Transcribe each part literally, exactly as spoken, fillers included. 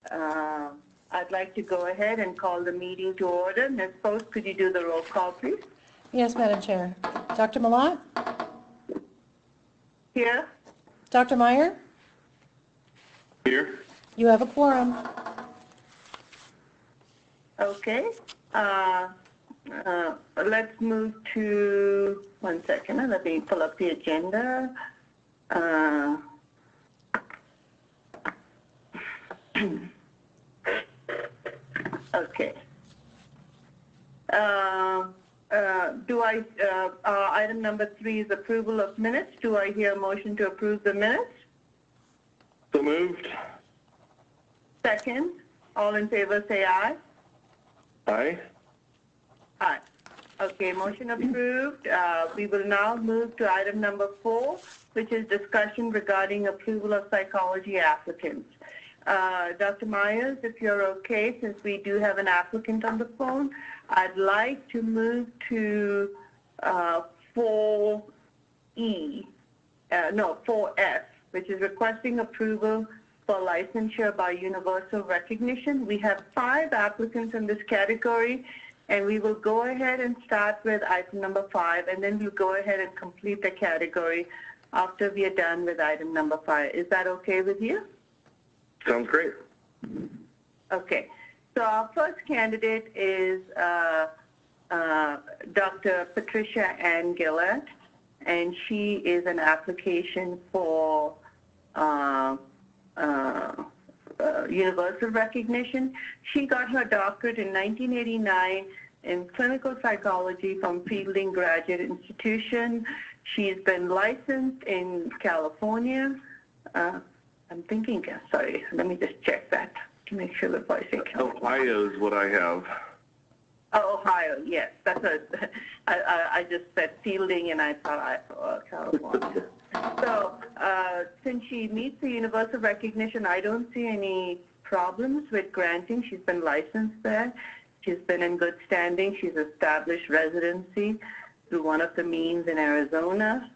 Uh, I'd like to go ahead and call the meeting to order. Miz Post, could you do the roll call, please? Yes, Madam Chair. Doctor Malat? Here. Doctor Meyer? Here. You have a quorum. Okay. Uh, uh, let's move to, one second, let me pull up the agenda. Uh, okay. Uh, uh, do I, uh, uh, item number three is approval of minutes. Do I hear a motion to approve the minutes? So moved. Second. All in favor say aye. Aye. Aye. Okay, motion approved. Uh, we will now move to item number four, which is discussion regarding approval of psychology applicants. Uh, Doctor Myers, if you're okay, since we do have an applicant on the phone, I'd like to move to uh, four E, uh, no, four F, which is requesting approval for licensure by universal recognition. We have five applicants in this category, and we will go ahead and start with item number five, and then we'll go ahead and complete the category after we are done with item number five. Is that okay with you? Sounds great. Okay. So our first candidate is uh, uh, Doctor Patricia Ann Gillett, and she is an application for uh, uh, uh, universal recognition. She got her doctorate in nineteen eighty-nine in clinical psychology from Fielding Graduate Institution. She's been licensed in California. Uh, I'm thinking, sorry, let me just check that to make sure before I say California. Ohio is what I have. Oh, Ohio, yes. That's a, I, I, I just said Fielding and I thought I, uh, California. So uh, since she meets the universal recognition, I don't see any problems with granting. She's been licensed there. She's been in good standing. She's established residency through one of the means in Arizona.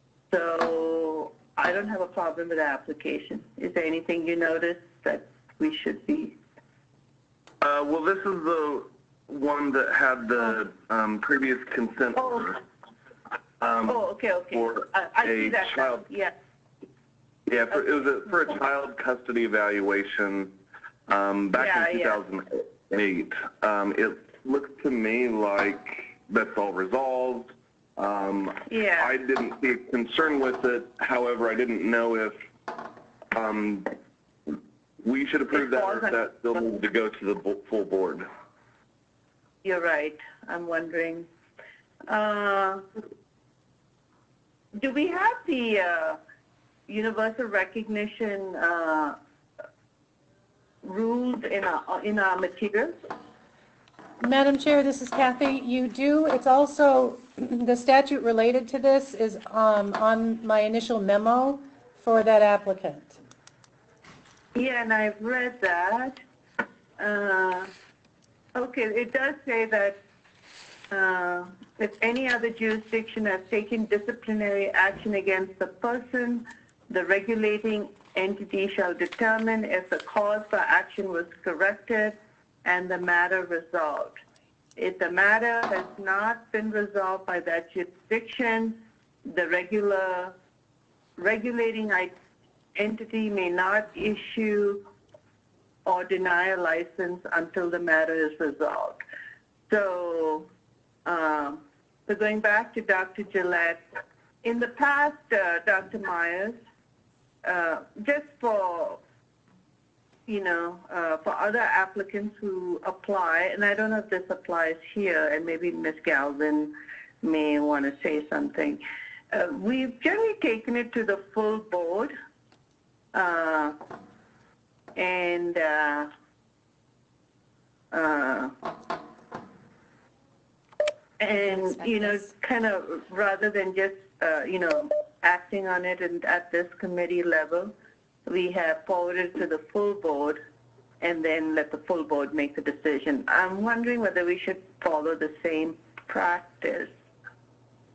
So I don't have a problem with the application. Is there anything you noticed that we should be? Uh, well, this is the one that had the um, previous consent Oh. order. Um, oh, okay, okay. For I, I see a that. child, now. Yeah. yeah, for, it was a, for a child custody evaluation um, back Yeah, in two thousand eight. Yeah. Um, it looks to me like that's all resolved. Um, Yeah. I didn't see a concern with it. However, I didn't know if um, we should approve that or if that still needs to go to the full board. You're right. I'm wondering. Uh, do we have the uh, universal recognition uh, rules in our, in our materials? Madam Chair, this is Kathy. You do. It's also, the statute related to this is um, on my initial memo for that applicant. Yeah, and I've read that. Uh, okay, it does say that uh, if any other jurisdiction has taken disciplinary action against the person, the regulating entity shall determine if the cause for action was corrected and the matter resolved. If the matter has not been resolved by that jurisdiction, the regular regulating entity may not issue or deny a license until the matter is resolved. So, um, so going back to Doctor Gillett, in the past, uh, Doctor Myers, uh, just for you know, uh, for other applicants who apply, and I don't know if this applies here, and maybe Miz Galvin may want to say something. Uh, we've generally taken it to the full board, uh, and uh, uh, and you know, kind of rather than just uh, you know acting on it and at this committee level, we have forwarded to the full board and then let the full board make the decision. I'm wondering whether we should follow the same practice.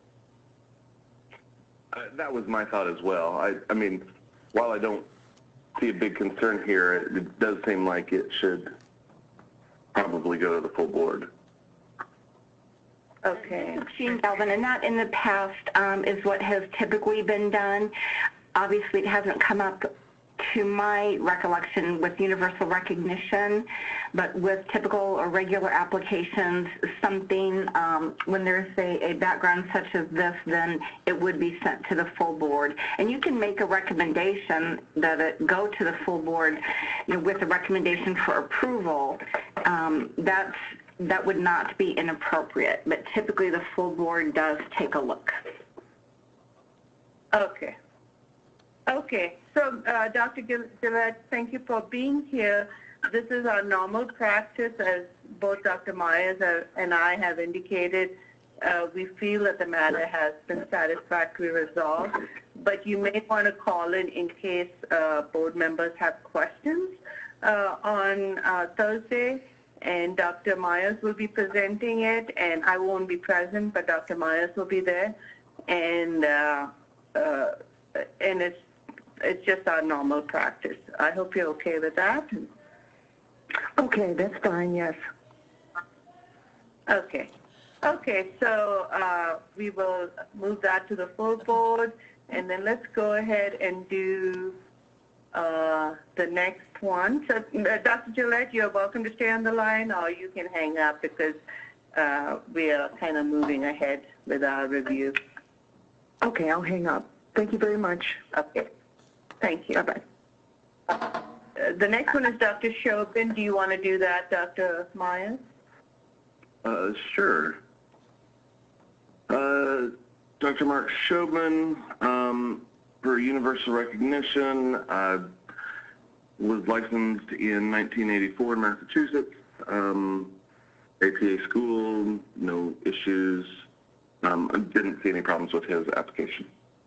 Uh, that was my thought as well. I, I mean, while I don't see a big concern here. It does seem like it should probably go to the full board. Okay. Jean Galvin, and that in the past um, is what has typically been done. Obviously, it hasn't come up to my recollection with universal recognition, but with typical or regular applications, something, um, when there's a, a background such as this, then it would be sent to the full board. And you can make a recommendation that it go to the full board, you know, with a recommendation for approval. Um, that's, that would not be inappropriate, but typically the full board does take a look. Okay. Okay, so uh, Doctor Gillette, thank you for being here. This is our normal practice, as both Doctor Myers and I have indicated. Uh, we feel that the matter has been satisfactorily resolved, but you may want to call in in case uh, board members have questions uh, on uh, Thursday, and Doctor Myers will be presenting it, and I won't be present, but Doctor Myers will be there, and uh, uh, and it's It's just our normal practice. I hope you're okay with that. Okay, that's fine, yes. Okay. Okay, so uh, we will move that to the full board, and then let's go ahead and do uh, the next one. So, uh, Doctor Gillette, you're welcome to stay on the line, or you can hang up because uh, we are kind of moving ahead with our review. Okay, I'll hang up. Thank you very much. Okay. Thank you. Bye-bye. Uh, the next one is Doctor Shobin. Do you want to do that, Doctor Myers? Uh, sure. Uh, Doctor Mark Shobin, um, for universal recognition, uh, was licensed in nineteen eighty-four in Massachusetts. Um, A P A school, no issues. Um, I didn't see any problems with his application.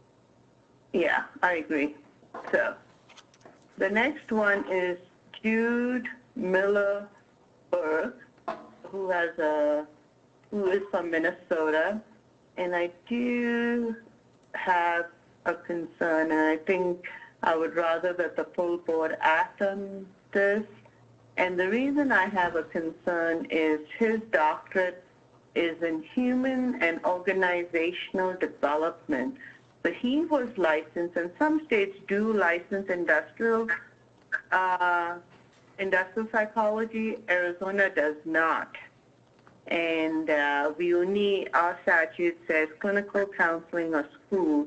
Yeah, I agree. So the next one is Jude Miller Burke, who has a who is from Minnesota, and I do have a concern, and I think I would rather that the full board act on this. And the reason I have a concern is his doctorate is in human and organizational development. So he was licensed, and some states do license industrial uh, industrial psychology. Arizona does not. And uh, we only, our statute says clinical counseling or school.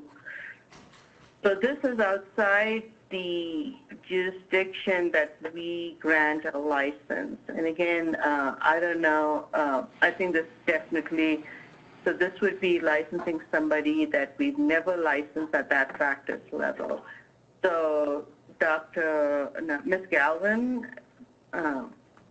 So this is outside the jurisdiction that we grant a license. And again, uh, I don't know, uh, I think this definitely, so this would be licensing somebody that we've never licensed at that practice level. So Doctor No, Miz Galvin, uh,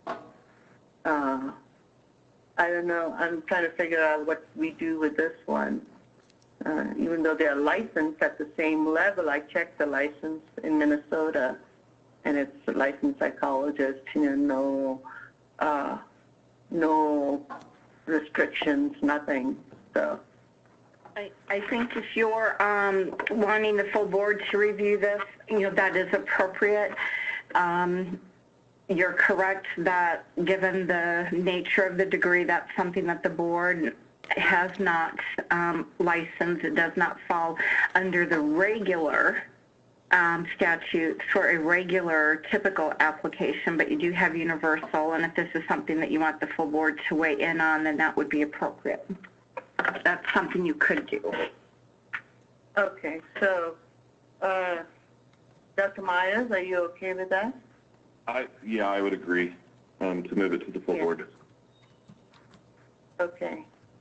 uh, I don't know, I'm trying to figure out what we do with this one. Uh, even though they're licensed at the same level, I checked the license in Minnesota, and it's a licensed psychologist, you know, no, uh, no restrictions, nothing. So I, I think if you're um, wanting the full board to review this, you know, that is appropriate. Um, you're correct that given the nature of the degree, that's something that the board has not um, licensed. It does not fall under the regular um, statute for a regular typical application, but you do have universal, and if this is something that you want the full board to weigh in on, then that would be appropriate. That's something you could do. okay, so uh, Doctor Myers, are you okay with that? I, yeah, I would agree um, to move it to the full Yeah. board. Okay.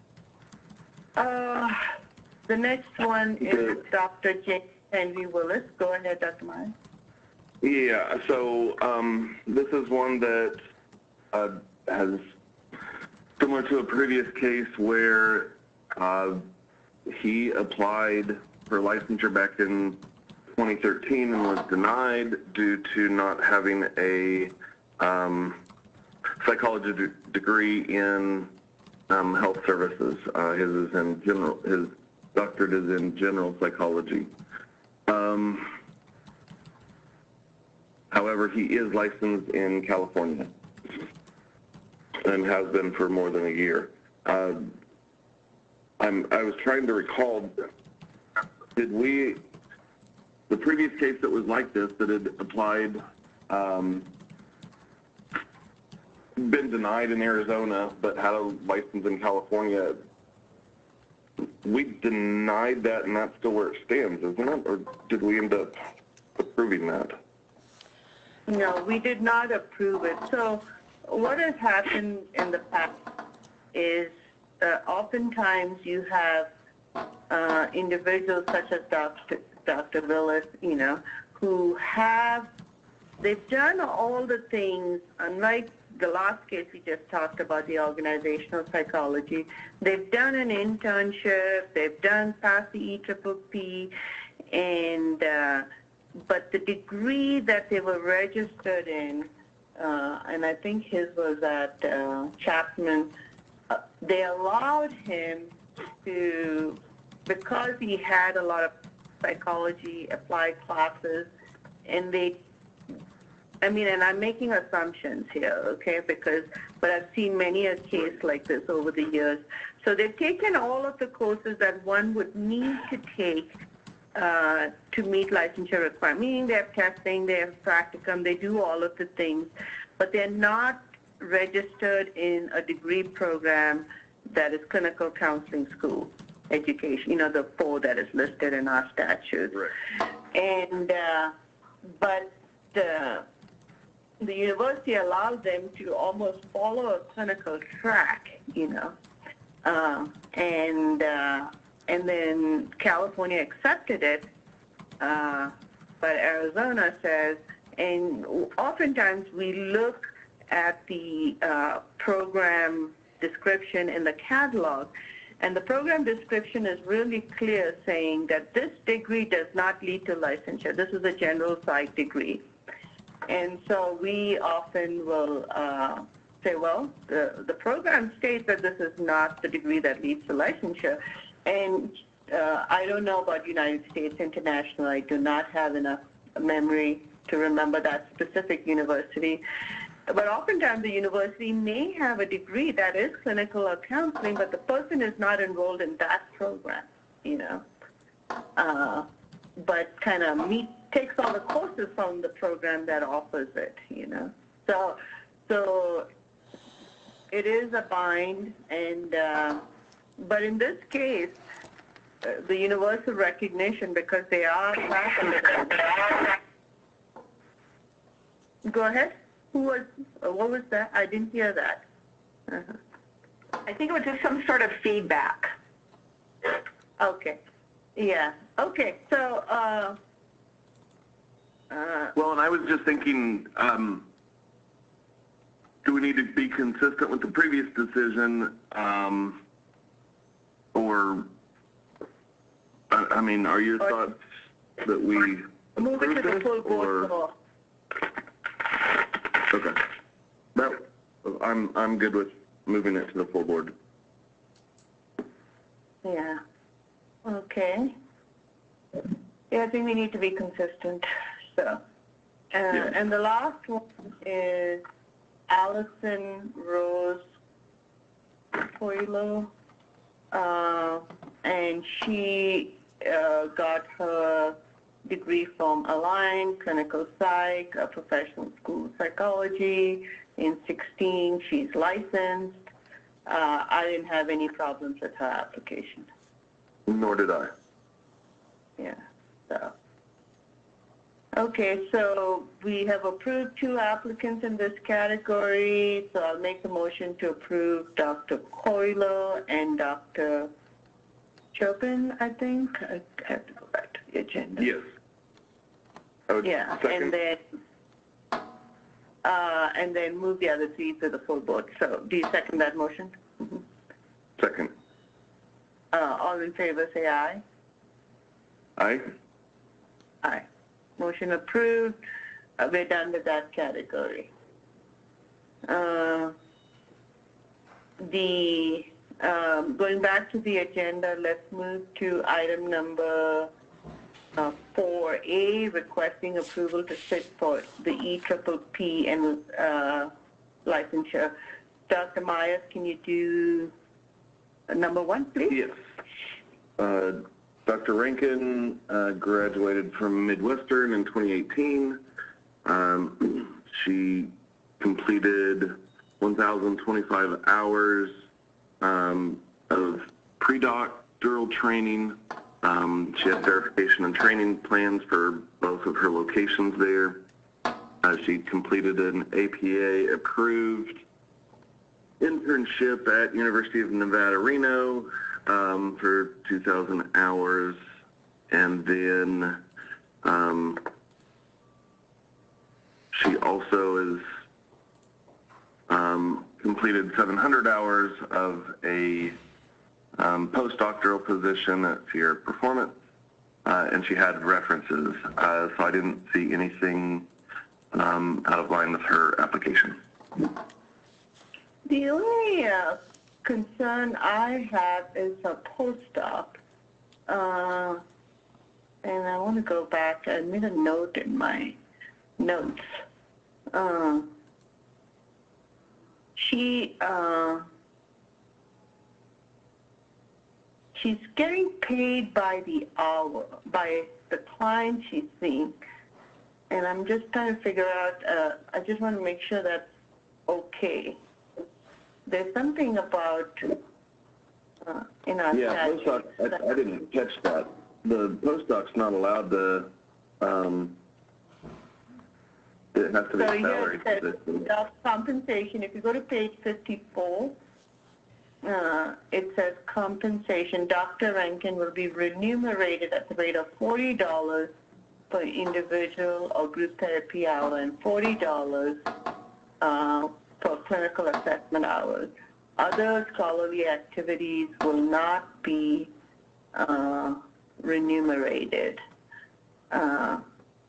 Uh, the next one is Doctor James Henry Willis. Go ahead, Doctor Myers. Yeah, so um, this is one that uh, has, similar to a previous case where uh, he applied for licensure back in twenty thirteen and was denied due to not having a um, psychology de- degree in um, health services. Uh, his is in general, his doctorate is in general psychology. Um, However, he is licensed in California and has been for more than a year. Uh, I'm, I was trying to recall, did we, the previous case that was like this, that had applied, um, been denied in Arizona, but had a license in California, we denied that, and that's still where it stands, isn't it? Or did we end up approving that? No, we did not approve it. So what has happened in the past is uh, oftentimes you have uh, individuals such as Doctor Doctor Willis, you know, who have, they've done all the things, unlike the last case we just talked about, the organizational psychology. They've done an internship, they've done passed the E P P P, and uh, but the degree that they were registered in, uh, and I think his was at uh, Chapman, uh, they allowed him to, because he had a lot of psychology applied classes, and they, I mean, and I'm making assumptions here, okay, because, but I've seen many a case like this over the years. So they've taken all of the courses that one would need to take uh, to meet licensure requirements, meaning they have testing, they have practicum, they do all of the things, but they're not registered in a degree program that is clinical counseling school education, you know, the four that is listed in our statutes. Right. And, uh, but the, the university allows them to almost follow a clinical track, you know, uh, and uh, and then California accepted it, uh, but Arizona says, and oftentimes we look at the uh, program description in the catalog, and the program description is really clear, saying that this degree does not lead to licensure. This is a general psych degree. And so we often will uh, say, well, the, the program states that this is not the degree that leads to licensure. And uh, I don't know about United States International. I do not have enough memory to remember that specific university. But oftentimes the university may have a degree that is clinical or counseling, but the person is not enrolled in that program, you know. Uh, but kind of meet, takes all the courses from the program that offers it, you know. So, so it is a bind, and uh, but in this case, uh, the universal recognition, because they are faculty. Go ahead. Who was? Uh, what was that? I didn't hear that. Uh-huh. I think it was just some sort of feedback. Okay. Yeah. Okay. So. Uh, uh, Well, and I was just thinking, um, do we need to be consistent with the previous decision, um, or, I, I mean, are your or, thoughts that we move it to the full board or, okay. That, I'm, I'm good with moving it to the full board. Yeah. Okay. Yeah, I think we need to be consistent. So, uh, Yeah. and the last one is Allison Rose Coelho, uh, and she uh, got her degree from Align, clinical psych, a professional school psychology. In sixteen, she's licensed. Uh, I didn't have any problems with her application. Nor did I. Yeah, so. Okay, so we have approved two applicants in this category, so I'll make the motion to approve Doctor Coelho and Doctor Chopin, I think. I have to go back to the agenda. Yes. I would Yeah, second. and then, uh, and then move the other three to the full board. So do you second that motion? Mm-hmm. Second. Uh, all in favor, say aye. Aye? Aye. Motion approved. Uh, we're done with that category. Uh, the um, going back to the agenda, let's move to item number uh, four A, requesting approval to sit for the E P P and uh, licensure. Doctor Myers, can you do uh, number one, please? Yes. Uh, Doctor Rankin uh, graduated from Midwestern in twenty eighteen. Um, she completed one thousand twenty-five hours um, of pre-doctoral training. Um, she had verification and training plans for both of her locations there. Uh, she completed an A P A-approved internship at University of Nevada, Reno um, for two thousand hours. And then um, she also is um, completed seven hundred hours of a um, postdoctoral position at Sierra Performance, uh, and she had references, uh, so I didn't see anything um, out of line with her application. The only uh, concern I have is a postdoc, uh, and I want to go back. I made a note in my notes. Uh, she uh, she's getting paid by the hour, by the client she's seeing, and I'm just trying to figure out. Uh, I just want to make sure that's okay. There's something about uh, in our Yeah, statute. postdoc, I, I didn't catch that. The postdoc's not allowed to, um, it has to be So a here salary it says, position. doc compensation, if you go to page fifty-four, uh, it says compensation. Doctor Rankin will be remunerated at the rate of forty dollars per individual or group therapy hour and forty dollars uh, for clinical assessment hours. Other scholarly activities will not be uh, remunerated. Uh,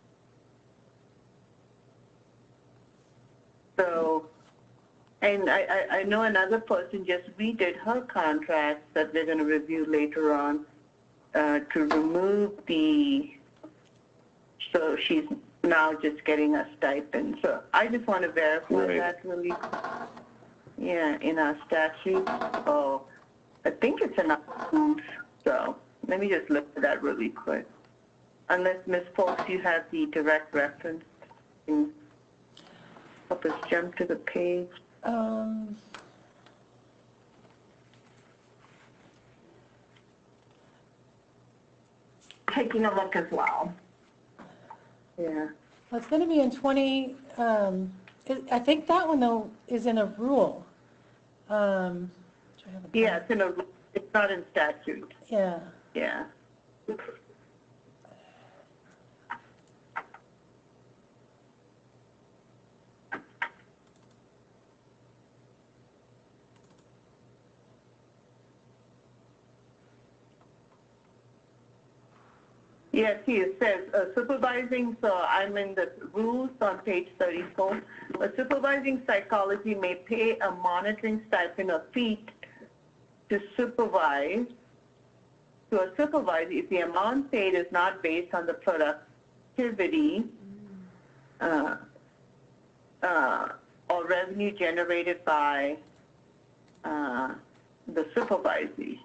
so, and I, I, I know another person just redid her contract that they're going to review later on uh, to remove the, so she's now just getting a stipend. So I just want to verify Right. that really, yeah, in our statute. So I think it's in our rules. So let me just look at that really quick. Unless, Miz Fox, you have the direct reference. Can help us jump to the page. Um, Taking a look as well. Yeah. well, it's going to be in twenty, um, it- I think that one, though, is in a rule. Um, do I have a pen? Yeah, it's in a, it's not in statute. Yeah. Yeah. Yes, see, it says uh, supervising, so I'm in the rules on page thirty-four. A supervising psychology may pay a monitoring stipend or fee to supervise, to a supervisor if the amount paid is not based on the productivity uh, uh, or revenue generated by uh, the supervisee.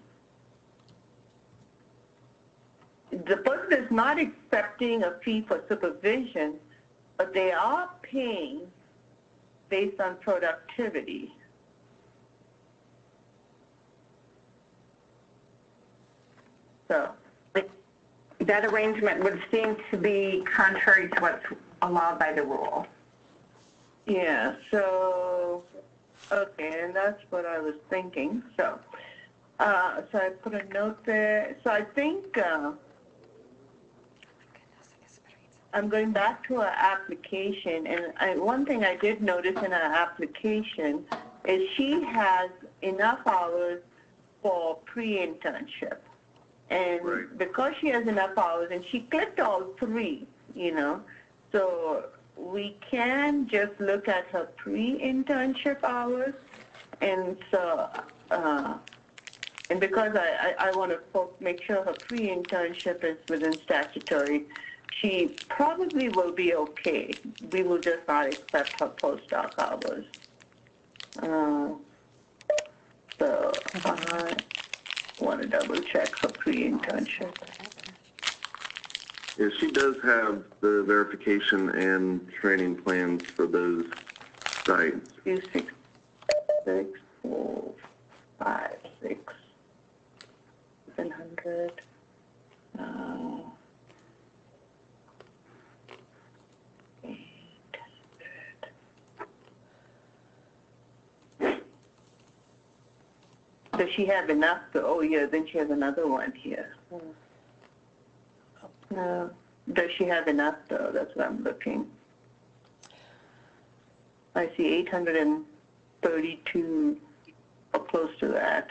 The person is not accepting a fee for supervision, but they are paying based on productivity. So, That arrangement would seem to be contrary to what's allowed by the rule. yeah, so, okay, and that's what I was thinking. So, uh, so I put a note there. So I think uh, I'm going back to our application, and I, one thing I did notice in our application is she has enough hours for pre-internship. And Right. because she has enough hours, and she clicked all three, you know, so we can just look at her pre-internship hours. And so uh, And because I, I, I want to make sure her pre-internship is within statutory, she probably will be okay. We will just not accept her postdoc hours. Uh, so I want to double check her pre-internship. Yeah, she does have the verification and training plans for those sites. Two, six, six, four, five, six, seven hundred. Uh, eight hundred. Does she have enough? To, oh, yeah, then she has another one here. No. Does she have enough, though? That's what I'm looking. I see eight hundred thirty-two, or close to that.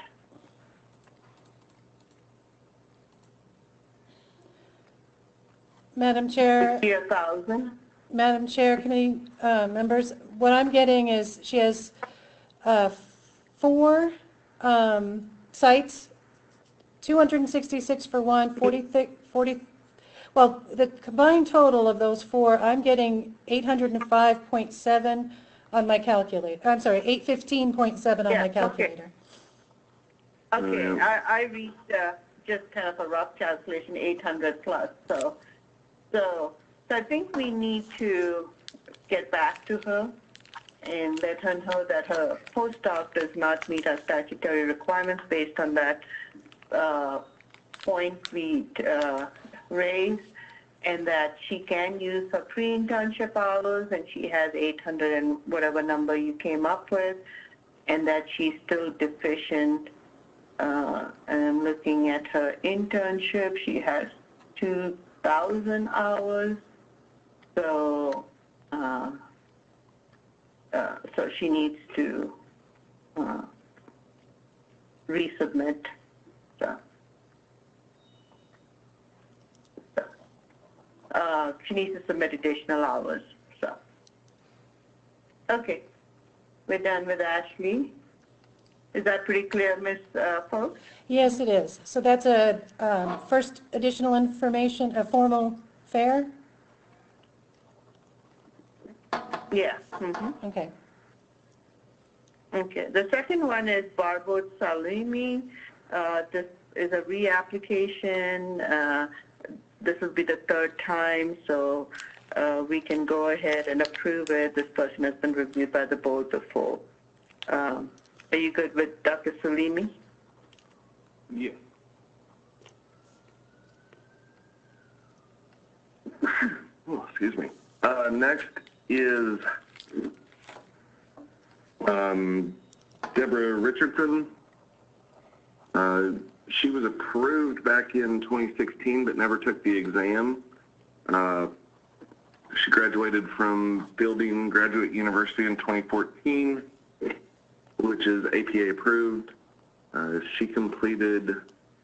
Madam Chair, Fifty a thousand? Madam Chair, committee uh, members, what I'm getting is she has uh, four um, sites, two hundred sixty-six for one, forty, forty, well, the combined total of those four, I'm getting eight hundred five point seven on my calculator. I'm sorry, eight fifteen point seven on Yeah, my okay. calculator. Okay, Mm. I, I reached uh, just kind of a rough calculation, eight hundred plus. So, so, so I think we need to get back to her and let her know that her postdoc does not meet our statutory requirements based on that uh, point we uh, raised, and that she can use her pre-internship hours, and she has eight hundred and whatever number you came up with, and that she's still deficient. Uh, and I'm looking at her internship. She has two thousand hours, so uh, uh, so she needs to uh, resubmit. So, so uh, she needs to submit additional hours. So, okay, we're done with Ashley. Is that pretty clear, Miz Uh, Folks? Yes, it is. So that's a um, first additional information, a formal fare? Yeah. Mm-hmm. Okay. Okay. The second one is Barbot Salimi. Uh, this is a reapplication. Uh, this will be the third time, so uh, we can go ahead and approve it. This person has been reviewed by the board before. Um, are you good with Doctor Salimi? Yeah. Oh, excuse me. Uh, next is um, Deborah Richardson. Uh, she was approved back in twenty sixteen, but never took the exam. Uh, she graduated from Fielding Graduate University in twenty fourteen, which is A P A approved. Uh, she completed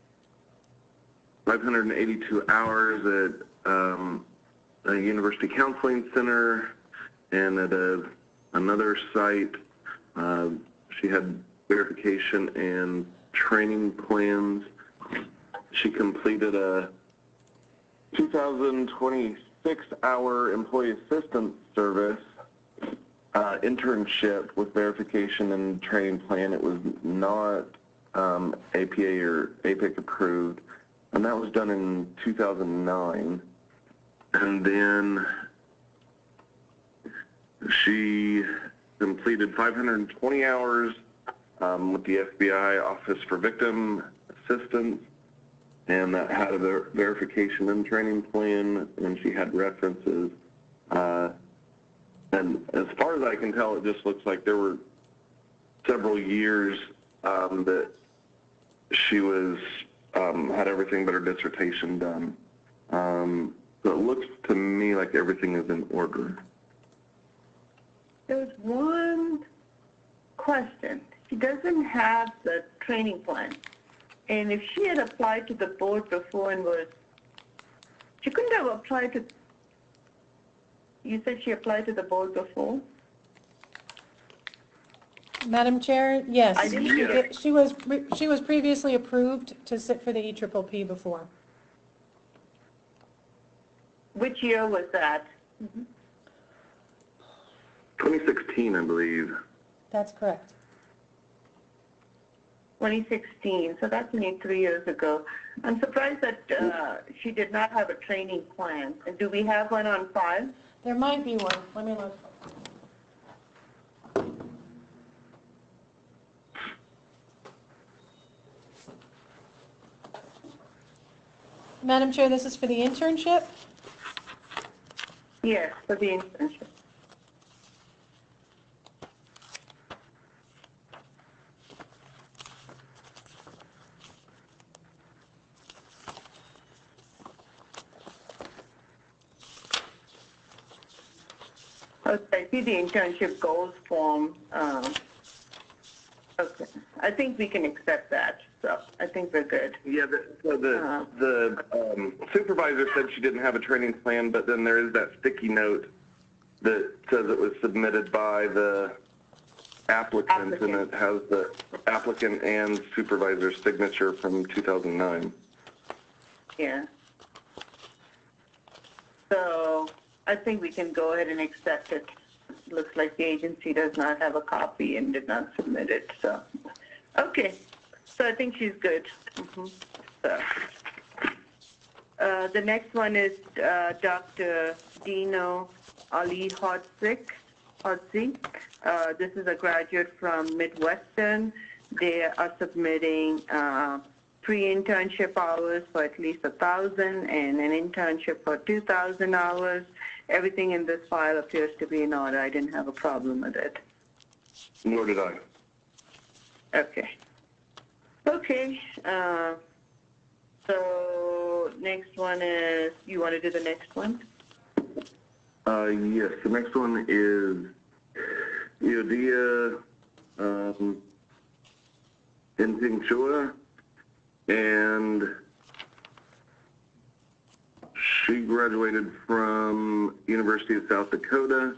five hundred eighty-two hours at um, a university counseling center and at a, another site. Uh, she had verification and training plans. She completed a two thousand twenty-six hour employee assistance service uh, internship with verification and training plan. It was not um, A P A or A P I C approved, and that was done in two thousand nine. And then she completed five hundred twenty hours um, with the F B I Office for Victim Assistance, and that had a ver verification and training plan, and she had references. Uh, and as far as I can tell, it just looks like there were several years um, that she was um, had everything but her dissertation done. Um, so it looks to me like everything is in order. There's one question. She doesn't have the training plan. And if she had applied to the board before and was, she couldn't have applied to, you said she applied to the board before? Madam Chair, yes. I didn't She get did- She was, pre- she was previously approved to sit for the E P P before. Which year was that? twenty sixteen, I believe. That's correct. twenty sixteen, so that's only three years ago. I'm surprised that uh, she did not have a training plan. And do we have one on file? There might be one. Let me look. Madam Chair, this is for the internship? Yes, for the internship. Okay, I see the internship goals form. Um, okay, I think we can accept that. So I think we're good. Yeah, the, so the, Uh-huh. the um, supervisor said she didn't have a training plan, but then there is that sticky note that says it was submitted by the applicant, and Applicant. it has the applicant and supervisor's signature from two thousand nine. Yeah. So I think we can go ahead and accept it. Looks like the agency does not have a copy and did not submit it. So, okay. So I think she's good. Mhm. So, uh, the next one is uh, Doctor Dino Ali Hodzik. Hodzik. Uh, this is a graduate from Midwestern. They are submitting uh, pre-internship hours for at least a thousand and an internship for two thousand hours. Everything in this file appears to be in order. I didn't have a problem with it. Nor did I. Okay. Okay. Uh, so next one is, you want to do the next one? Uh, yes, the next one is Iodia um, Intingchua, and she graduated from University of South Dakota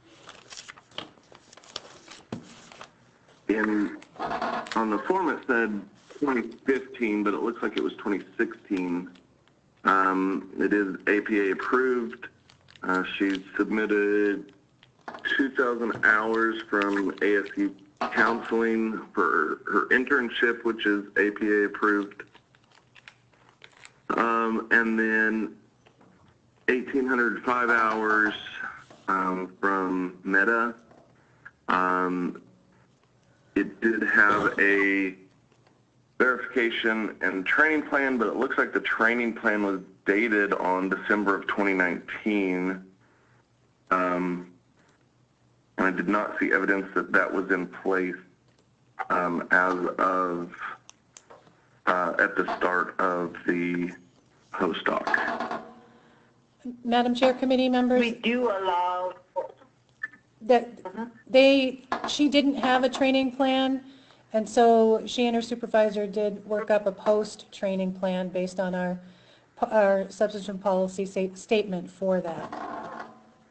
in, on the form it said twenty fifteen, but it looks like it was twenty sixteen. Um, it is A P A approved. Uh, she submitted two thousand hours from A S U Counseling for her internship, which is A P A approved. Um, and then one thousand eight hundred five hours um, from Meta. Um, it did have a verification and training plan, but it looks like the training plan was dated on December of twenty nineteen. Um, and I did not see evidence that that was in place um, as of uh, at the start of the postdoc. Madam Chair, committee members, We do allow, that they, she didn't have a training plan, and so she and her supervisor did work up a post-training plan based on our, our substantive policy sta- statement for that.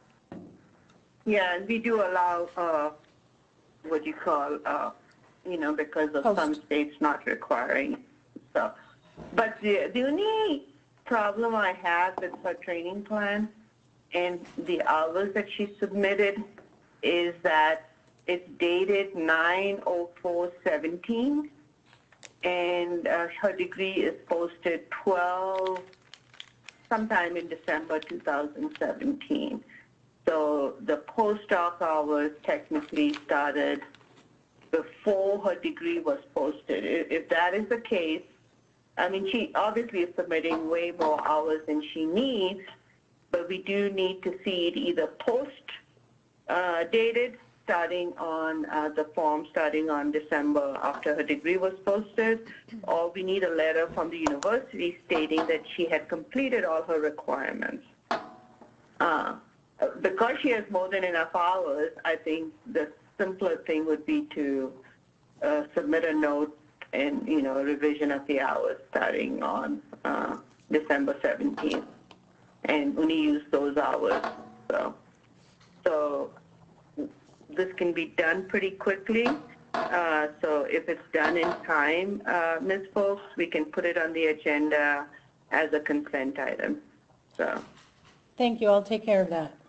yeah, and we do allow, uh, what you call, uh, you know, because of some Post. states not requiring. So, but the, the only problem I have with her training plan and the hours that she submitted is that it's dated nine oh four seventeen, and uh, her degree is posted twelve, sometime in December two thousand seventeen. So the postdoc hours technically started before her degree was posted. If if that is the case, I mean, she obviously is submitting way more hours than she needs, but we do need to see it either post uh, dated, starting on uh, the form starting on December after her degree was posted, or we need a letter from the university stating that she had completed all her requirements. Uh, because she has more than enough hours, I think the simpler thing would be to uh, submit a note and, you know, a revision of the hours starting on uh, December seventeenth, and only use those hours. So, so this can be done pretty quickly. Uh, so if it's done in time, uh, Miz Folks, we can put it on the agenda as a consent item. So, Thank you, I'll take care of that.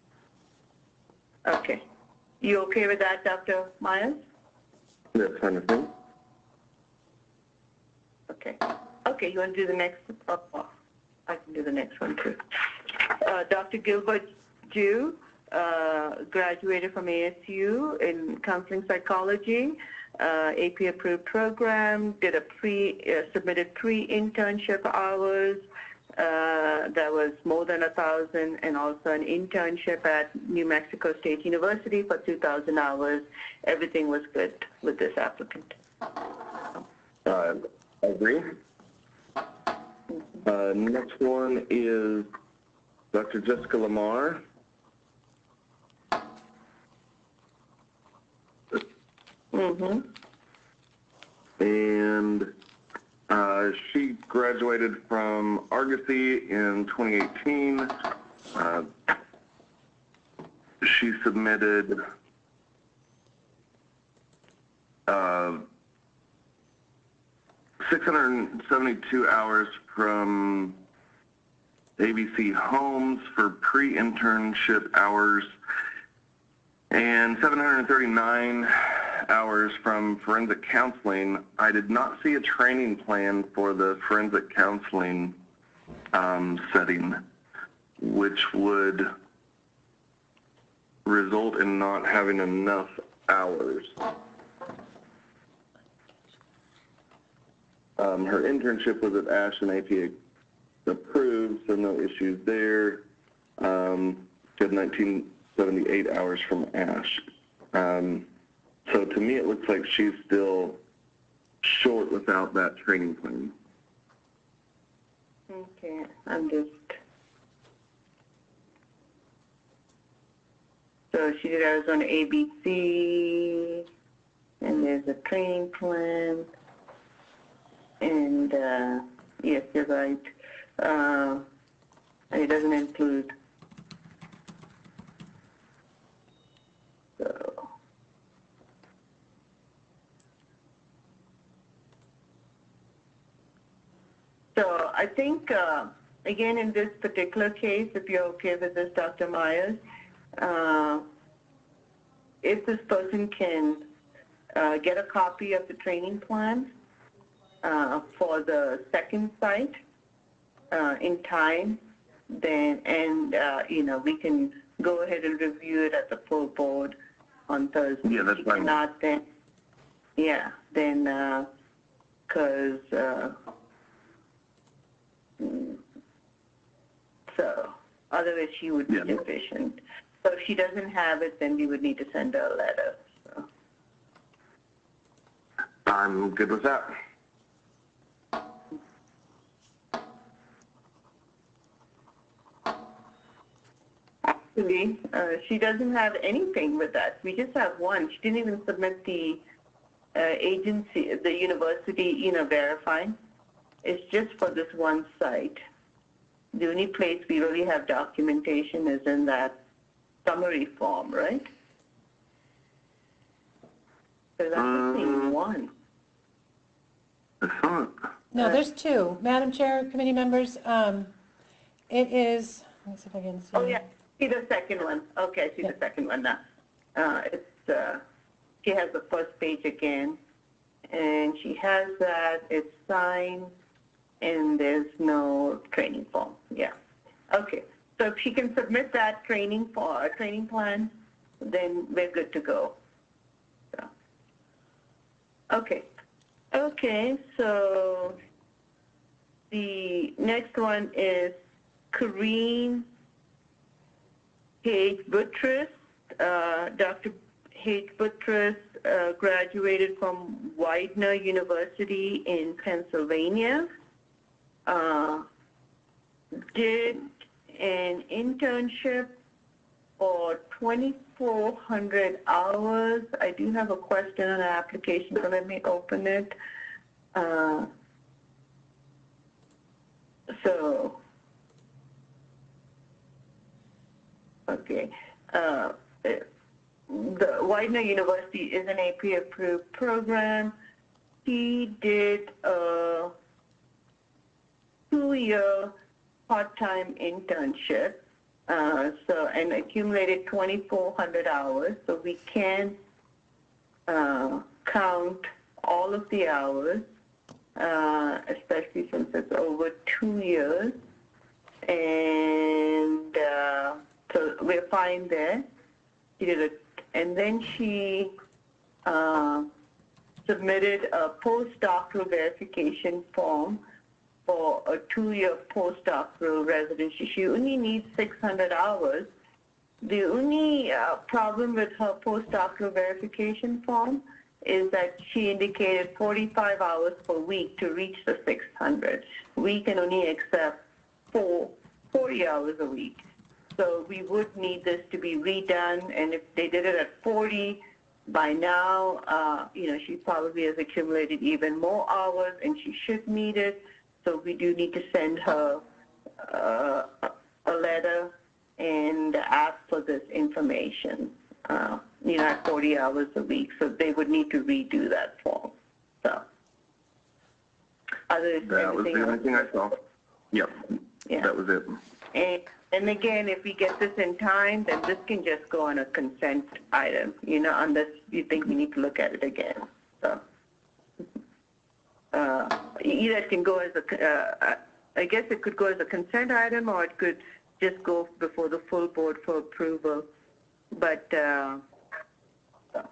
okay. You okay with that, Doctor Myers? That's fine with me. Okay. Okay, you want to do the next? Oh, oh, I can do the next one too. Uh, Doctor Gilbert Jew uh, graduated from A S U in counseling psychology, uh, A P approved program, did a pre, uh, submitted pre-internship hours. Uh, that was more than a thousand, and also an internship at New Mexico State University for two thousand hours. Everything was good with this applicant. Uh, I agree. Uh, next one is Doctor Jessica Lamar. Mm-hmm. And uh, she graduated from Argosy in twenty eighteen. Uh, she submitted uh, six hundred seventy-two hours from A B C Homes for pre-internship hours and seven hundred thirty-nine hours from forensic counseling. I did not see a training plan for the forensic counseling um, setting, which would result in not having enough hours. Um, her internship was at Ash and A P A approved, so no issues there. Um, she had nineteen seventy-eight hours from Ash. Um, so to me, it looks like she's still short without that training plan. Okay, I'm just. So she did Arizona A B C, and there's a training plan, and uh, yes, you're right. Uh, and it doesn't include. So. So I think, uh, again, in this particular case, if you're okay with this, Doctor Myers, uh, if this person can uh, get a copy of the training plan uh, for the second site uh, in time, then, and, uh, you know, we can go ahead and review it at the full board on Thursday. Yeah, that's If fine. not, then, yeah, then, because, uh, uh, so otherwise she would be Yeah. deficient. So if she doesn't have it, then we would need to send her a letter. So. I'm good with that. Actually, uh, she doesn't have anything with that. We just have one. She didn't even submit the uh, agency, the university, you know, verifying. It's just for this one site. The only place we really have documentation is in that summary form, right? So that's Um, only one. I thought. No, there's two. Madam Chair, committee members, um, it is, let me see if I can see. Oh, yeah. See the second one. Okay, I see Yeah. the second one now. Uh, it's, uh, she has the first page again, and she has that. It's signed, and there's no training form. Yeah. Okay. So if she can submit that training for a training plan, then we're good to go. So. Okay. Okay. So the next one is Corrine Hage Buttress. Uh, Doctor Hage Buttress uh, graduated from Widener University in Pennsylvania. Uh, did an internship for twenty-four hundred hours. I do have a question on the application, so let me open it. Uh, so, okay. Uh, the Widener University is an A P approved program. He did a two-year part-time internship, uh, so and accumulated twenty-four hundred hours. So we can uh, count all of the hours, uh, especially since it's over two years. And uh, so we're fine there. She did it, and then she uh, submitted a postdoctoral verification form for a two-year postdoctoral residency. She only needs six hundred hours. The only uh, problem with her postdoctoral verification form is that she indicated forty-five hours per week to reach the six hundred. We can only accept four, forty hours a week. So we would need this to be redone, and if they did it at forty, by now, uh, you know, she probably has accumulated even more hours, and she should meet it. So we do need to send her uh, a letter and ask for this information, uh, you know, at forty hours a week. So they would need to redo that form. So, other than That was the only thing I saw. Yep, yeah. that was it. And, and again, if we get this in time, then this can just go on a consent item, you know, unless you think we need to look at it again. So, uh, either it can go as a, uh, I guess it could go as a consent item, or it could just go before the full board for approval. But, uh, so.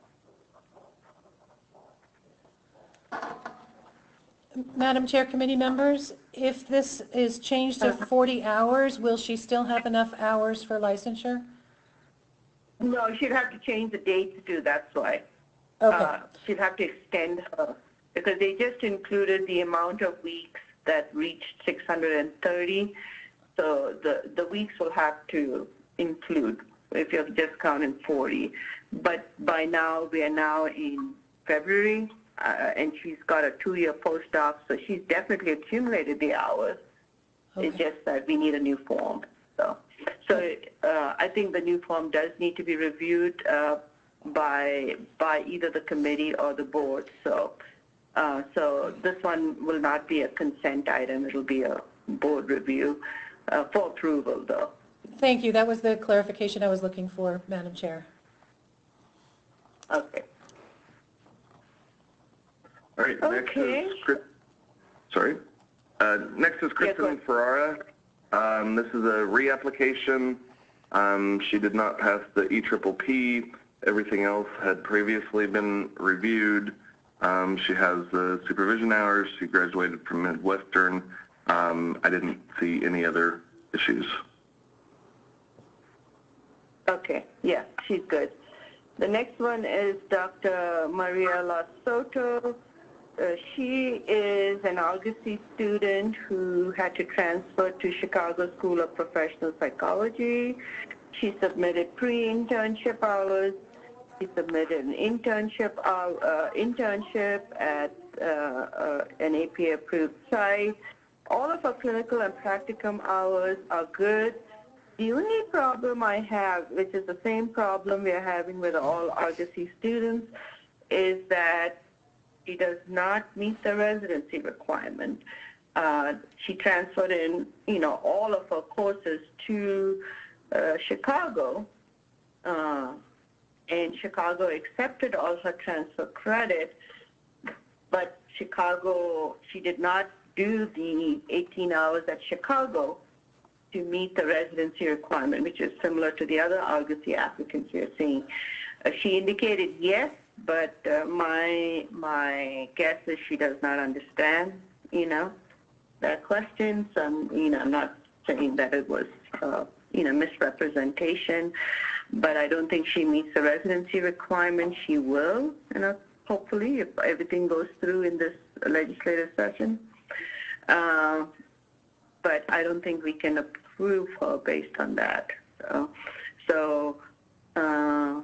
Madam Chair, committee members, if this is changed to forty hours, will she still have enough hours for licensure? No, she'd have to change the date to do, that's why. Okay. Uh, she'd have to extend her, because they just included the amount of weeks that reached six hundred thirty. So the, the weeks will have to include, if you're just counting forty. But by now, we are now in February, uh, and she's got a two-year postdoc, so she's definitely accumulated the hours. Okay. It's just that we need a new form. So, so uh, I think the new form does need to be reviewed uh, by by either the committee or the board. So, uh, so this one will not be a consent item; it'll be a board review uh, for approval, though. Thank you. That was the clarification I was looking for, Madam Chair. Okay. All right, next Okay. is Chris, sorry. Uh, next is Yeah, go Kristen ahead. Ferrara. Um, this is a reapplication. Um, she did not pass the E P P P. Everything else had previously been reviewed. Um, she has the supervision hours. She graduated from Midwestern. Um, I didn't see any other issues. Okay. Yeah, she's good. The next one is Doctor Maria Los Soto. Uh, she is an Argosy student who had to transfer to Chicago School of Professional Psychology. She submitted pre-internship hours. She submitted an internship uh, internship at uh, uh, an A P A-approved site. All of her clinical and practicum hours are good. The only problem I have, which is the same problem we're having with all Argosy students, is that she does not meet the residency requirement. Uh, she transferred in, you know, all of her courses to uh, Chicago, uh, and Chicago accepted all her transfer credit, but Chicago, she did not do the eighteen hours at Chicago to meet the residency requirement, which is similar to the other Argosy applicants you're seeing. Uh, she indicated yes, but uh, my my guess is she does not understand, you know, that question. So, I'm, you know, I'm not saying that it was, uh, you know, misrepresentation, but I don't think she meets the residency requirement. She will, you know, hopefully, if everything goes through in this legislative session. Uh, but I don't think we can approve her based on that. So, so uh,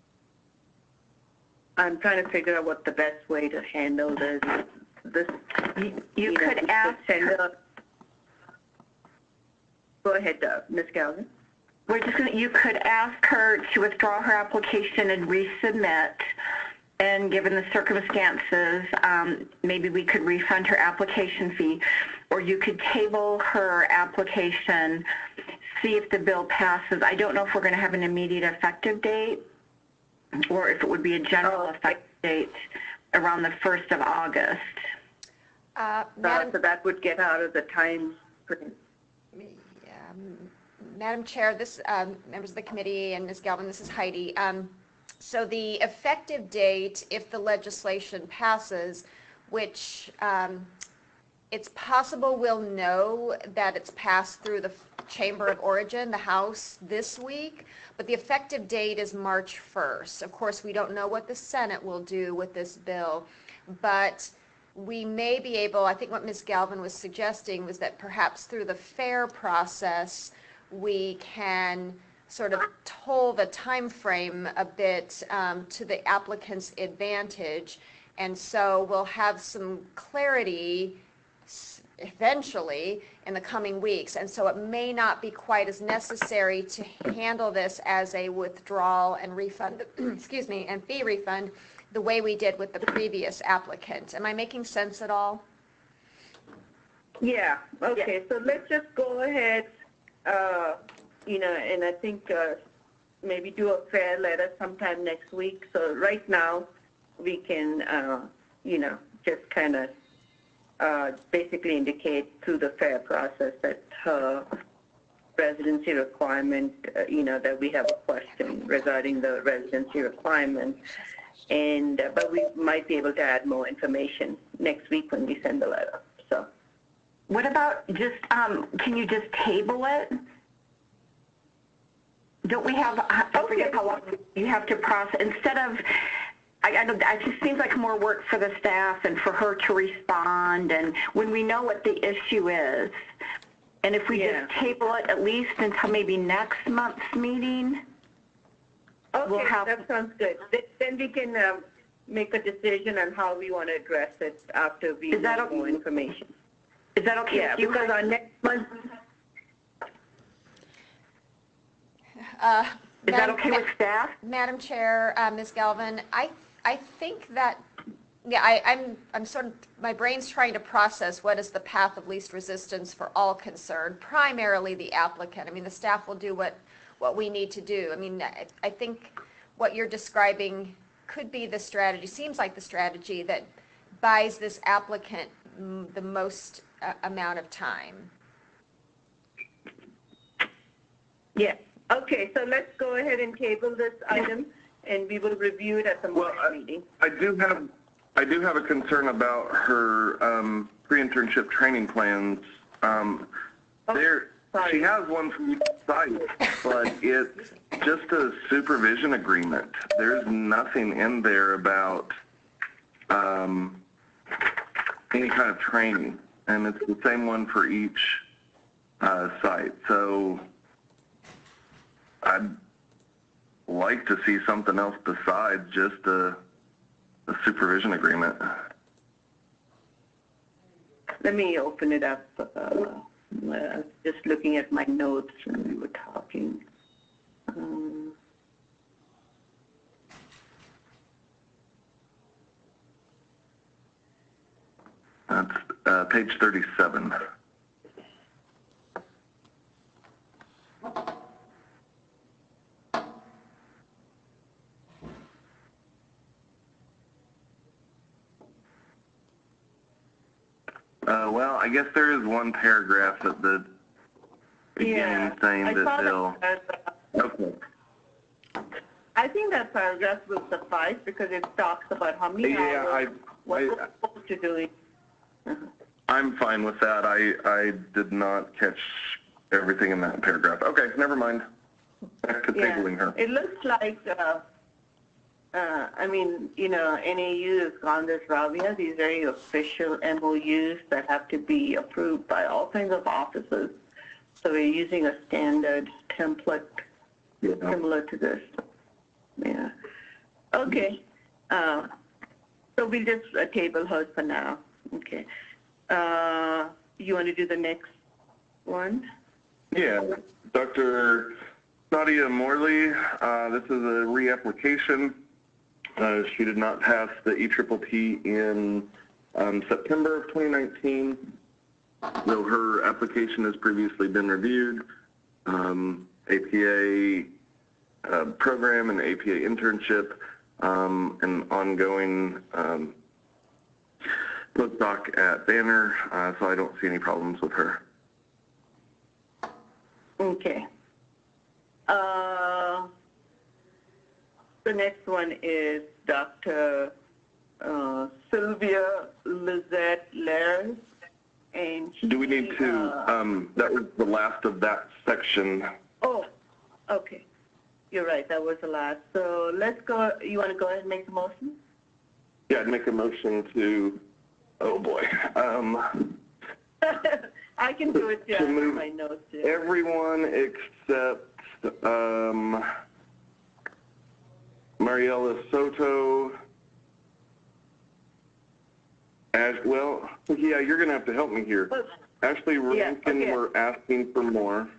I'm trying to figure out what the best way to handle this. This You, you know, could to ask send her. Go ahead, uh, Miz Galvin. we're just gonna, you could ask her to withdraw her application and resubmit. And given the circumstances, um, maybe we could refund her application fee, or you could table her application, see if the bill passes. I don't know if we're going to have an immediate effective date, or if it would be a general effective date around the first of August. Uh, So, Madam, so that would get out of the time frame. um, Madam Chair, this, um, members of the committee and Miz Galvin, this is Heidi. Um, so the effective date, if the legislation passes, which um, it's possible we'll know that it's passed through the Chamber of Origin, the House, this week, but the effective date is March first. Of course, we don't know what the Senate will do with this bill, but we may be able, I think what Miz Galvin was suggesting was that perhaps through the FAIR process, we can sort of toll the time frame a bit um, to the applicant's advantage, and so we'll have some clarity eventually in the coming weeks, and so it may not be quite as necessary to handle this as a withdrawal and refund, excuse me, and fee refund the way we did with the previous applicant. Am I making sense at all? Yeah, okay, so let's just go ahead, uh, you know, and I think uh, maybe do a fair letter sometime next week. So right now, we can, uh, you know, just kind of uh, basically indicate through the FAIR process that her residency requirement, uh, you know, that we have a question regarding the residency requirement. And, uh, but we might be able to add more information next week when we send the letter, so. What about just, um, can you just table it? Don't we have, I forget how long you have to process, instead of, I, I don't, it just seems like more work for the staff and for her to respond, and when we know what the issue is, and if we Yeah. just table it at least until maybe next month's meeting? Okay, We'll have- that sounds good. Th- Then we can um, make a decision on how we want to address it after we Is that know okay? more information. Is that okay Yeah, with you? because our next month, Uh, Is that Madam- okay with staff? Madam Chair, uh, Miz Galvin, I, I think that, yeah, I, I'm, I'm sort of, my brain's trying to process what is the path of least resistance for all concerned, primarily the applicant. I mean, the staff will do what, what we need to do. I mean, I, I think what you're describing could be the strategy, seems like the strategy that buys this applicant mm, the most uh, amount of time. yeah. Okay, so let's go ahead and table this item, and we will review it at the Well, March I, meeting. I do have, I do have a concern about her um, pre-internship training plans. Um, there, sorry. she has one for each site, but it's just a supervision agreement. There's nothing in there about um, any kind of training, and it's the same one for each uh, site. So I'd like to see something else besides just a, a supervision agreement. Let me open it up. Uh, uh, just looking at my notes when we were talking. Um, That's uh, page thirty-seven. Uh, well, I guess there is one paragraph at the beginning yeah, saying I that saw they'll. that paragraph. Okay. I think that paragraph will suffice because it talks about how many Yeah, hours, I, what I, we're supposed to do. I'm fine with that. I, I did not catch everything in that paragraph. Okay, never mind. Back to Yeah, tabling her. it looks like, uh, uh, I mean, you know, N A U has gone this route. We have these very official M O Us that have to be approved by all kinds of offices. So we're using a standard template Yeah. similar to this. Yeah. Okay. Uh, so we'll just uh, table her for now. Okay. Uh, you want to do the next one? Yeah, Doctor Nadia Morley, uh, this is a reapplication. Uh, she did not pass the E T T T in um, September of twenty nineteen, though her application has previously been reviewed. Um, A P A uh, program and A P A internship, um, and ongoing um, postdoc at Banner, uh, so I don't see any problems with her. Okay. Uh, the next one is Doctor Uh, Sylvia Lizette Lares. And she, Do we need to, uh, um, that was the last of that section. oh, okay. You're right, that was the last. So let's go, you want to go ahead and make the motion? Yeah, I'd make a motion to, oh boy, um, I can do it, yeah, To I have move my notes here. everyone except um, Mariela Soto. Ash, well, yeah, you're going to have to help me here. Ashley Yeah, Rankin, okay. we're asking for more.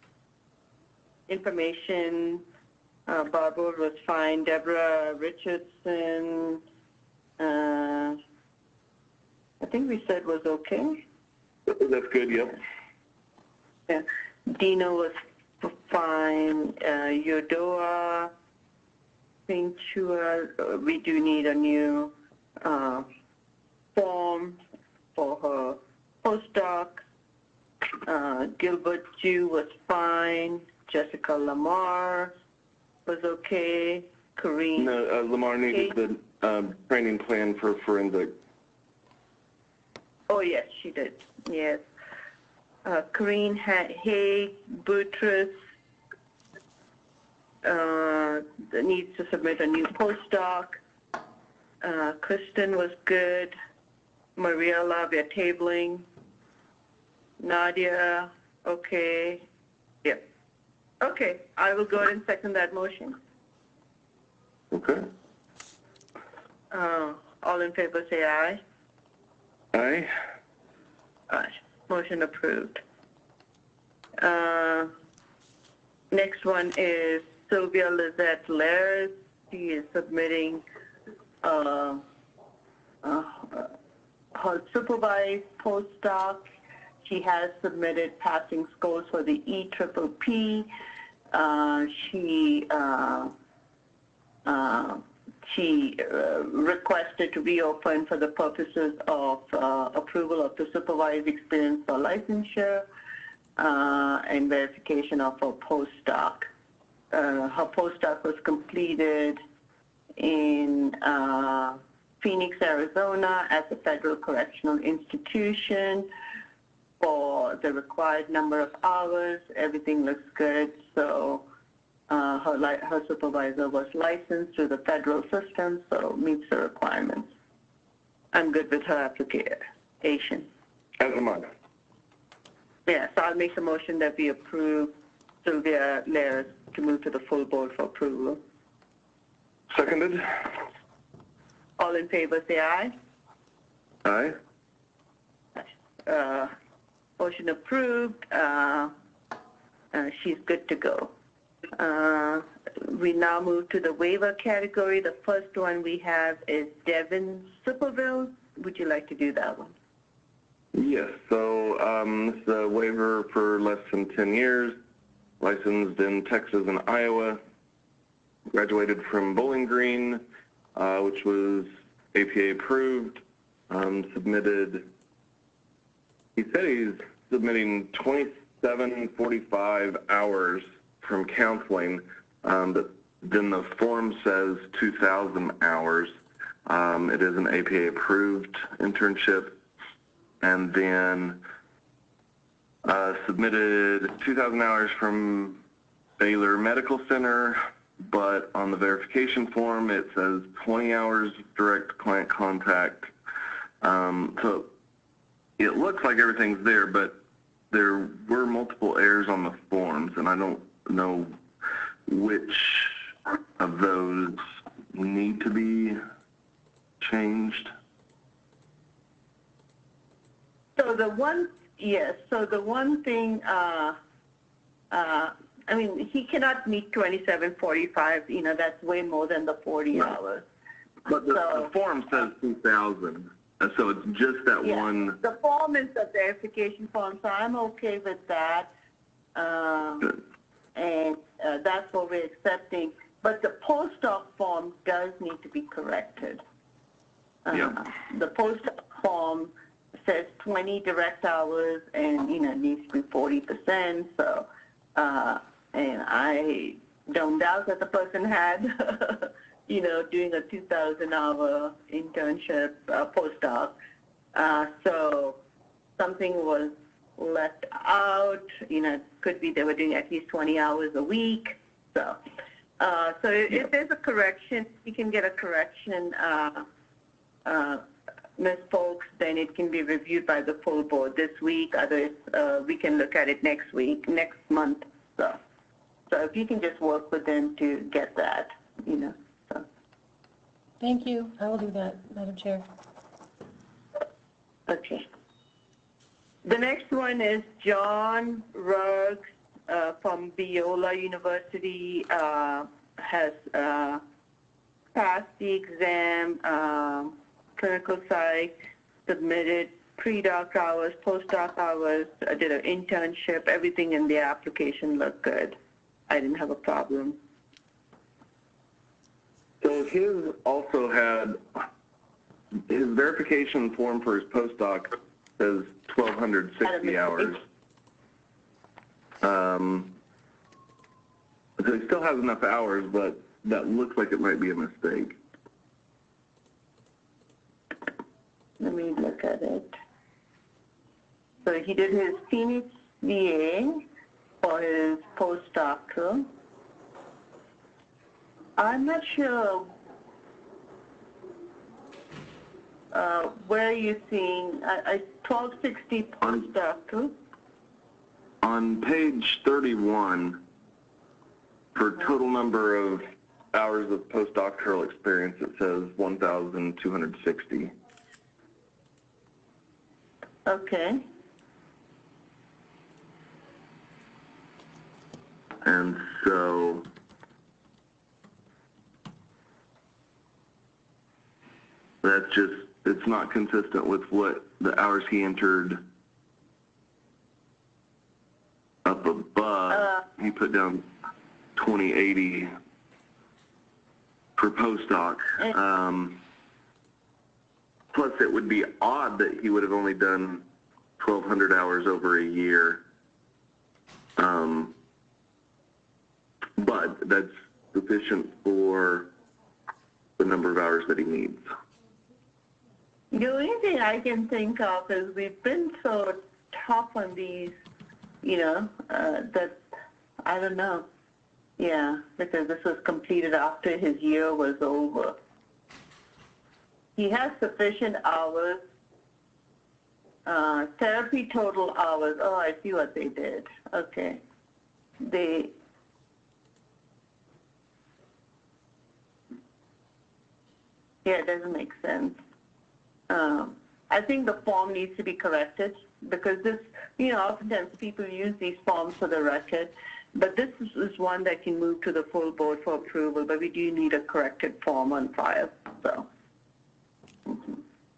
Information, uh, Barbara was fine, Deborah Richardson, uh, I think we said was okay. That's good, yep. Yeah. Dina was f- fine, uh, Yodoa, Pinchua, uh, we do need a new, uh, form for her postdoc. Uh, Gilbert Jew was fine. Jessica Lamar was okay. Kareem. No, uh, Lamar needed the um, training plan for forensic. Oh, yes, she did. Yes. Uh, Karine Haig, Buttress, uh, needs to submit a new postdoc. Uh, Kristen was good. Mariela, we are tabling. Nadia, okay. Yep. Okay, I will go ahead and second that motion. Okay. Uh, all in favor say aye. Aye. Aye. Motion approved. Uh, next one is Sylvia Lizette Lares. She is submitting uh, uh, her supervised postdoc. She has submitted passing scores for the E P P P. Uh, she uh, uh, she uh, requested to reopen for the purposes of uh, approval of the supervised experience for licensure uh, and verification of her postdoc. Uh, her postdoc was completed in uh, Phoenix, Arizona at the Federal Correctional Institution for the required number of hours. Everything looks good. So uh, her, li- her supervisor was licensed through the federal system, so meets the requirements. I'm good with her application. As am I. Yeah, so I'll make the motion that we approve Sylvia Lares to move to the full board for approval. Seconded. All in favor, say aye. Aye. Uh, motion approved. Uh, uh, she's good to go. Uh, we now move to the waiver category. The first one we have is Devin Superville. Would you like to do that one? Yes, so um, this is a waiver for less than ten years, licensed in Texas and Iowa, graduated from Bowling Green, uh, which was A P A approved, um, submitted, he said he's submitting twenty-seven forty-five hours from counseling, um, but then the form says two thousand hours. Um, it is an A P A approved internship. And then uh, submitted two thousand hours from Baylor Medical Center, but on the verification form it says twenty hours direct client contact. Um, so it looks like everything's there, but there were multiple errors on the forms, and I don't know which of those need to be changed. So the one, yes, so the one thing, uh, uh, I mean, he cannot meet twenty-seven forty-five, you know, that's way more than the forty Right. hours. But the, So- the form says two thousand, and so it's just that Yeah, one. the form is the verification form, so I'm okay with that. Um, and uh, that's what we're accepting. But the postdoc form does need to be corrected. Uh, Yeah. The postdoc form says twenty direct hours, and you know it needs to be forty percent. So, uh, and I don't doubt that the person had, you know, doing a two thousand hour internship uh, postdoc. Uh, so something was left out. You know, it could be they were doing at least twenty hours a week. So, uh, so if, if there's a correction, you can get a correction, uh, uh, Miz Folks, then it can be reviewed by the full board this week. Otherwise, uh, we can look at it next week, next month. So, so if you can just work with them to get that, you know. So. Thank you. I will do that, Madam Chair. Okay. The next one is John Ruggs uh, from Biola University, uh, has uh, passed the exam, um, clinical psych, submitted pre-doc hours, post-doc hours, uh, did an internship, everything in the application looked good. I didn't have a problem. So his also had, his verification form for his postdoc says twelve sixty hours. Um, so he still has enough hours, but that looks like it might be a mistake. Let me look at it. So he did his Phoenix V A for his postdoctoral. I'm not sure uh, where you're seeing, I, I twelve sixty postdoctoral. On page thirty-one, for total number of hours of postdoctoral experience, it says one thousand two hundred sixty. Okay. And so that's just, it's not consistent with what the hours he entered up above. Uh, He put down twenty eighty for postdoc. Um, plus, it would be odd that he would have only done twelve hundred hours over a year. Um, but that's sufficient for the number of hours that he needs. The only thing I can think of is we've been so tough on these, you know, uh, that, I don't know. Yeah, because this was completed after his year was over. He has sufficient hours. Uh, therapy total hours. Oh, I see what they did. Okay. They, yeah, it doesn't make sense. Um, I think the form needs to be corrected because this, you know, oftentimes people use these forms for the record, but this is, is one that can move to the full board for approval, but we do need a corrected form on file, so. Mm-hmm.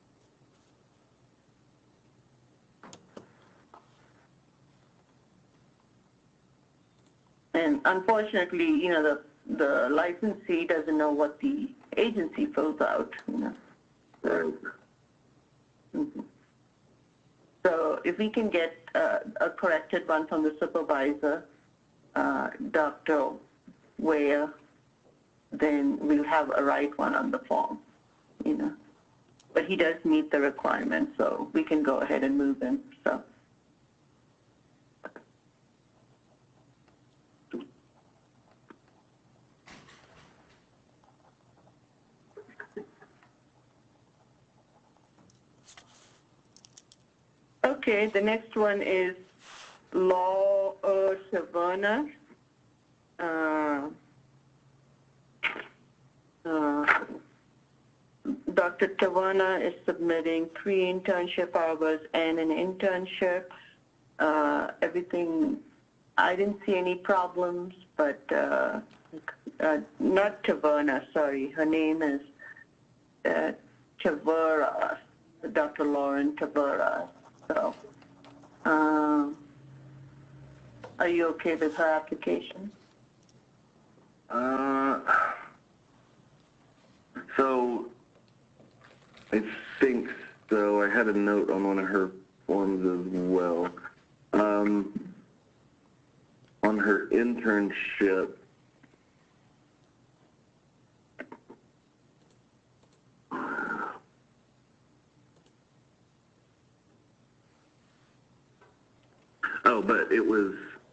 And unfortunately, you know, the, the licensee doesn't know what the agency fills out, you know. Right. Mm-hmm. So if we can get uh, a corrected one from the supervisor, uh, Doctor Ware, then we'll have a right one on the form, you know. But he does meet the requirements, so we can go ahead and move him, so. Okay, the next one is Law Taverna. Uh, uh, Doctor Taverna is submitting pre-internship hours and an internship. Uh, everything I didn't see any problems, but uh, uh, not Taverna, sorry. Her name is uh, Tavera, Doctor Lauren Tavera. So, um, are you okay with her application? Uh, so I think so. I had a note on one of her forms as well. Um, on her internship, oh, but it was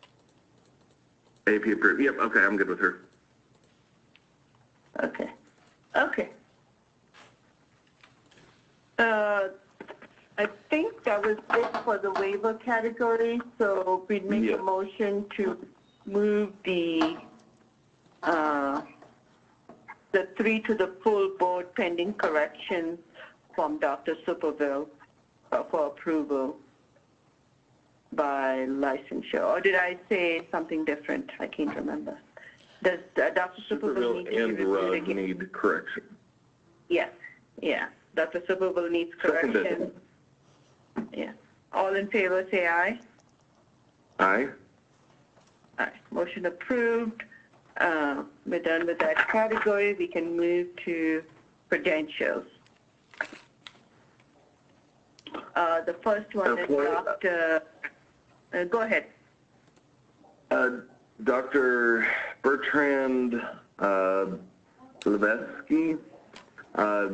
A P approved. Yep, okay, I'm good with her. Okay. Okay. Uh, I think that was it for the waiver category, so we'd make Yeah. a motion to move the, uh, the three to the full board pending corrections from Doctor Superville uh, for approval by licensure. Or did I say something different? I can't remember. Does uh, Doctor Superville need to be and reviewed Rudd again? need correction. Yes, yeah. Doctor Superville needs correction. Seconded. Yeah. All in favor, say aye. Aye. Aye. Motion approved. Uh, we're done with that category. We can move to credentials. Uh, the first one is Okay. Doctor Uh, go ahead. Uh, Doctor Bertrand uh, Levesky, uh,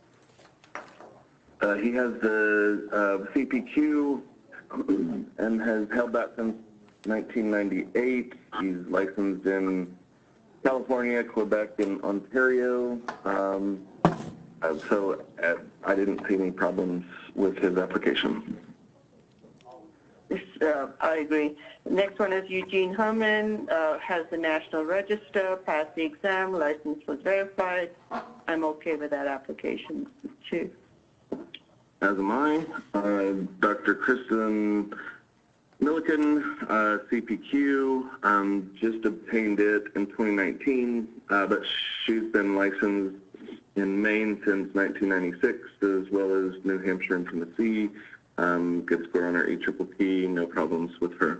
uh, he has the uh, C P Q and has held that since nineteen ninety-eight. He's licensed in California, Quebec, and Ontario. Um, uh, so uh, I didn't see any problems with his application. This, uh, I agree. Next one is Eugene Herman, uh, has the National Register, passed the exam, license was verified. I'm okay with that application too. As am I. Uh, Doctor Kristen Milliken, uh, C P Q, um, just obtained it in twenty nineteen, uh, but she's been licensed in Maine since nineteen ninety-six, as well as New Hampshire and Tennessee. Um, good score on her E P P P, no problems with her.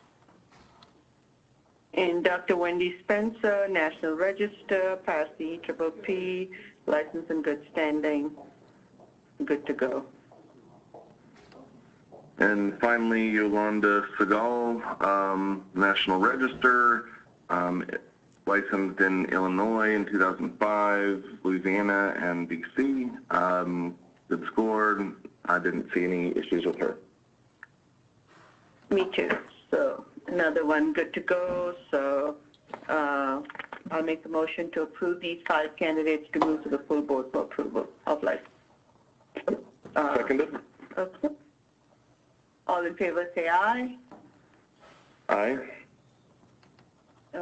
And Doctor Wendy Spencer, National Register, passed the E P P P, license in good standing, good to go. And finally, Yolanda Segal, um, National Register, um, licensed in Illinois in two thousand five, Louisiana, and D C. Um, good score. I didn't see any issues with her. Me too. So another one good to go. So uh, I'll make the motion to approve these five candidates to move to the full board for approval of license. Uh, Seconded. Okay. All in favor say aye. Aye. Uh,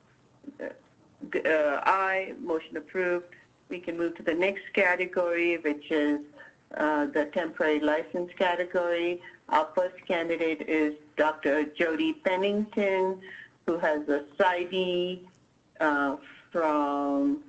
uh, aye. Motion approved. We can move to the next category, which is uh, the temporary license category. Our first candidate is Doctor Jody Pennington, who has a S I D uh, from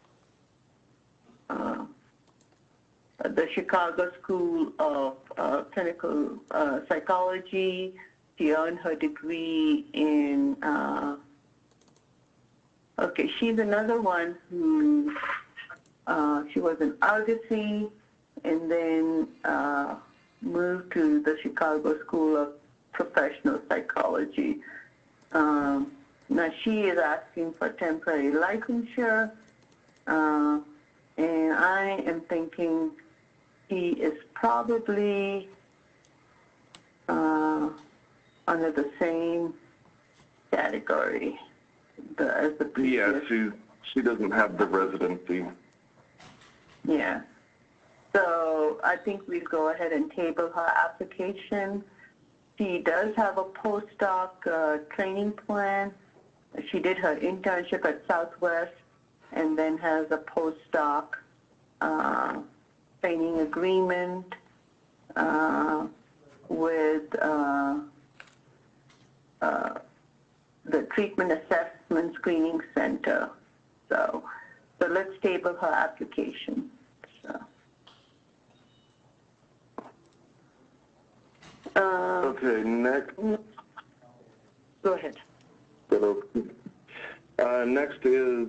uh, the Chicago School of uh, Clinical uh, Psychology. She earned her degree in, uh, okay, she's another one who, uh, she was in Argosy and then uh, moved to the Chicago School of Professional Psychology. Um, now she is asking for temporary licensure, uh, and I am thinking he is probably uh, under the same category the, as the previous. Yeah, she she doesn't have the residency. Yeah. So I think we'll go ahead and table her application. She does have a postdoc uh, training plan. She did her internship at Southwest and then has a postdoc uh, training agreement uh, with uh, uh, the Treatment Assessment Screening Center. So, so let's table her application. So. Uh, Okay, next. go ahead. Uh, next is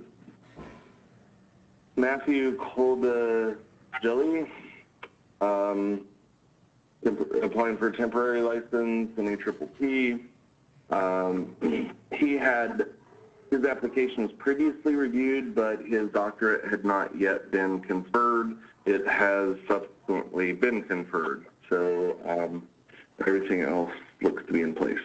Matthew Coldagelli, um, applying for a temporary license in a triple P. Um, he had, his application was previously reviewed, but his doctorate had not yet been conferred. It has subsequently been conferred, so um, everything else looks to be in place.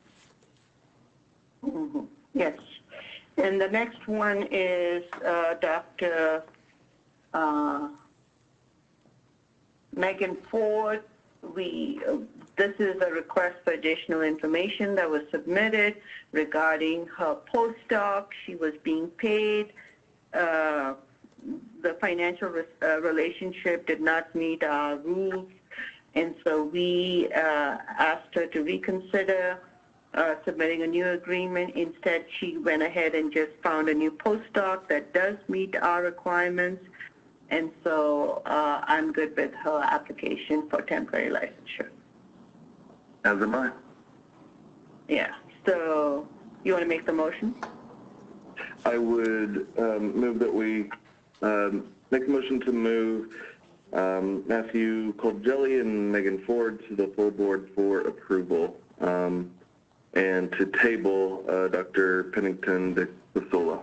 Mm-hmm. Yes. And the next one is uh, Doctor Uh, Megan Ford. We, uh, this is a request for additional information that was submitted regarding her postdoc. She was being paid. Uh, the financial re uh, relationship did not meet our rules, and so we uh, asked her to reconsider uh, submitting a new agreement. Instead, she went ahead and just found a new postdoc that does meet our requirements. And so uh, I'm good with her application for temporary licensure. As am I. Yeah. So you want to make the motion? I would um, move that we um, make a motion to move um, Matthew Coldagelli and Megan Ford to the full board for approval, um, and to table uh, Doctor Pennington de Casola.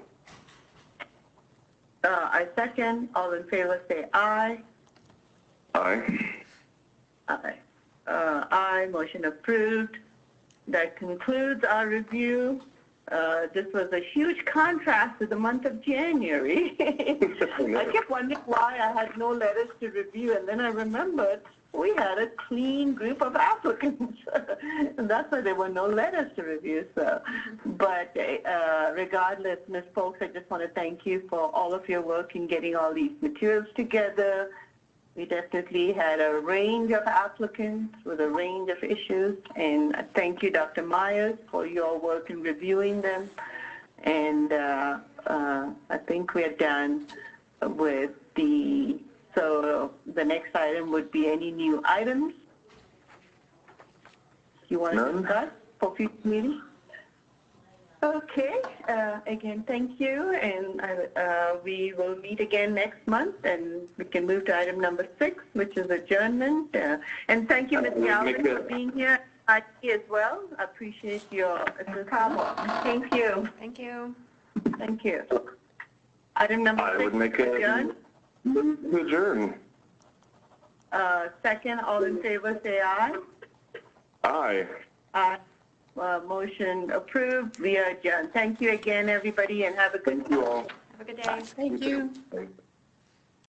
Uh, I second. All in favor say aye. Aye. Aye. Uh, aye. Motion approved. That concludes our review. Uh, this was a huge contrast to the month of January. I kept wondering why I had no letters to review, and then I remembered we had a clean group of applicants, and that's why there were no letters to review. So, but uh, regardless, Miz Folks, I just want to thank you for all of your work in getting all these materials together. We definitely had a range of applicants with a range of issues, and thank you, Doctor Myers, for your work in reviewing them. And uh, uh, I think we're done with the, so the next item would be any new items you want to None. discuss for future meetings? Okay, uh, again, thank you, and uh, we will meet again next month, and we can move to item number six, which is adjournment. Uh, and thank you, Miz Uh, Galvin, make for a- being here I as well. I appreciate your assistance. Thank you. Thank you. Thank you. Item number I six, would make a adjourn. to adjourn. Uh, second, all in favor, say aye. Aye. Aye. Uh, motion approved. We are adjourned. Thank you again, everybody, and have a good Thank you all. Have a good day. Thank you. Thanks.